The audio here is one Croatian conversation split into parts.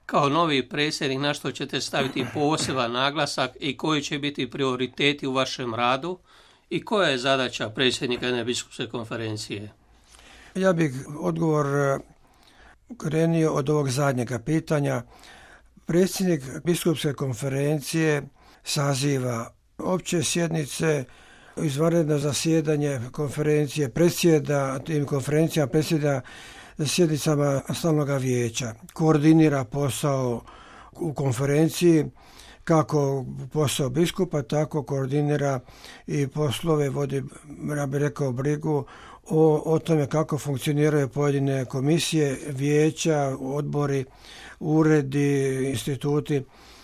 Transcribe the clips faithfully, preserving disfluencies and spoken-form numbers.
Kao novi predsjednik, na što ćete staviti poseban naglasak i koji će biti prioriteti u vašem radu i koja je zadaća predsjednika jedne biskupske konferencije? Ja bih odgovor krenio od ovog zadnjega pitanja. Predsjednik biskupske konferencije saziva opće sjednice, izvanredno zasjedanje konferencije, predsjeda tim konferencijama, predsjeda sjednicama stalnoga vijeća, koordinira posao u konferenciji, kako posao biskupa, tako koordinira i poslove, vodi, ja bih rekao, brigu o, o tome kako funkcioniraju pojedine komisije, vijeća, odbori, uredi, instituti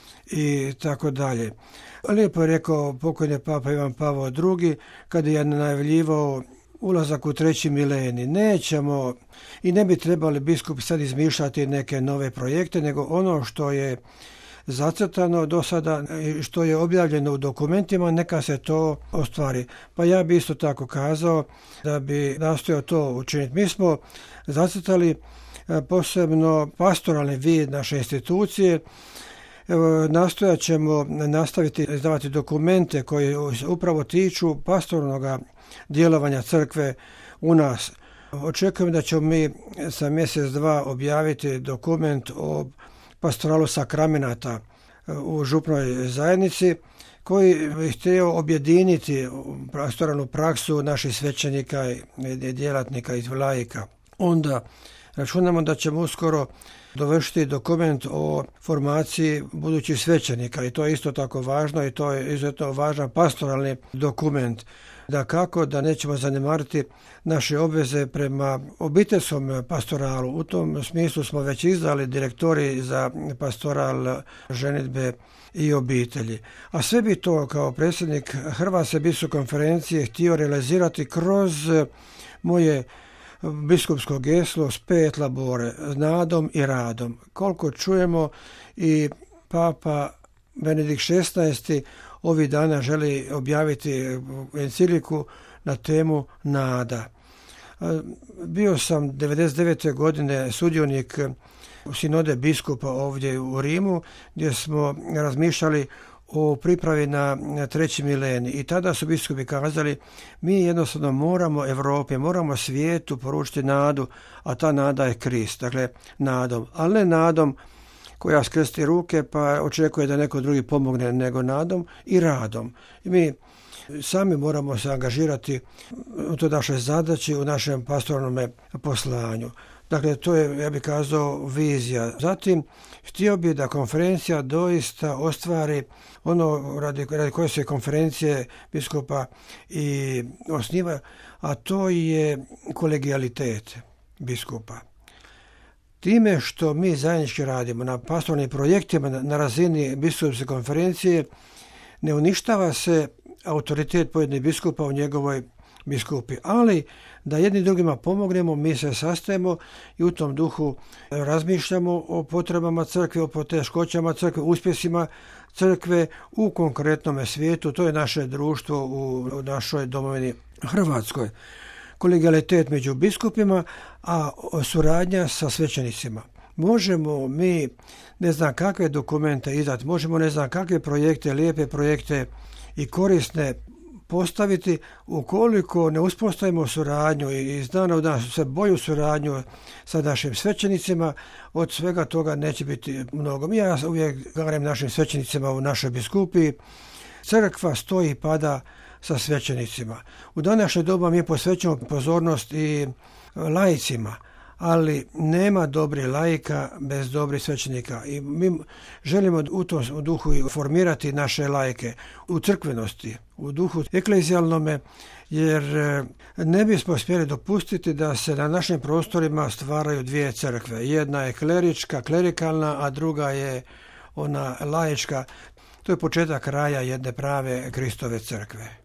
i tako dalje. Lijepo je rekao pokojni papa Ivan Pavao drugi kada je najavljivao ulazak u treći milenij. Nećemo i ne bi trebali biskupi sad izmišljati neke nove projekte, nego ono što je zacrtano do sada, što je objavljeno u dokumentima, neka se to ostvari. Pa ja bi isto tako kazao da bi nastojao to učiniti. Mi smo zacrtali posebno pastoralni vid naše institucije. Evo, nastojat ćemo nastaviti izdavati dokumente koji upravo tiču pastoralnog djelovanja crkve u nas. Očekujem da ćemo mi za mjesec dva objaviti dokument o pastoralu sakramenata u župnoj zajednici koji bi htio objediniti pastoralnu praksu naših svećenika i djelatnika iz laika. Onda računamo da ćemo uskoro dovršiti dokument o formaciji budućih svećenika i to je isto tako važno i to je izuzetno važan pastoralni dokument. Da kako da nećemo zanemariti naše obveze prema obiteljskom pastoralu. U tom smislu smo već izdali direktori za pastoral ženidbe i obitelji. A sve bi to kao predsjednik Hrvatske biskupske konferencije htio realizirati kroz moje biskupsko geslo spet labore, nadom i radom. Koliko čujemo i Papa Benedikt šesnaesti ovih dana želi objaviti encikliku na temu nada. Bio sam devedeset devete godine sudionik sinode biskupa ovdje u Rimu gdje smo razmišljali o pripravi na treći milenij i tada su biskupi kazali mi jednostavno moramo Europi, moramo svijetu poručiti nadu, a ta nada je Krist, dakle nadom, ali ne nadom koja skrsti ruke pa očekuje da neko drugi pomogne, nego nadom i radom. I mi sami moramo se angažirati u to našoj zadaći, u našem pastoralnom poslanju. Dakle, to je, ja bih kazao, vizija. Zatim, htio bih da konferencija doista ostvari ono radi, radi koje se konferencije biskupa i osniva, a to je kolegijalitet biskupa. Time što mi zajednički radimo na pastoralnim projektima na razini biskupske konferencije, ne uništava se autoritet pojedinih biskupa u njegovoj biskupi, ali da jedni drugima pomognemo, mi se sastajemo i u tom duhu razmišljamo o potrebama crkve, o poteškoćama crkve, uspjesima crkve u konkretnom svijetu. To je naše društvo u našoj domovini Hrvatskoj. Kolegijalitet među biskupima, a suradnja sa svećenicima. Možemo mi ne znam kakve dokumente izdati, možemo ne znam kakve projekte, lijepe projekte i korisne postaviti ukoliko ne uspostavimo suradnju i iz dana u dan sve bolju suradnju sa našim svećenicima, od svega toga neće biti mnogo. Ja uvijek govorim našim svećenicima u našoj biskupiji, crkva stoji i pada sa svećenicima. U današnje doba mi posvećujemo pozornost i laicima, ali nema dobrih laika bez dobrih svećenika i mi želimo u tom duhu formirati naše laike u crkvenosti, u duhu eklezijalnome, jer ne bismo smjeli dopustiti da se na našim prostorima stvaraju dvije crkve. Jedna je klerička, klerikalna, a druga je ona laička. To je početak kraja jedne prave Kristove crkve.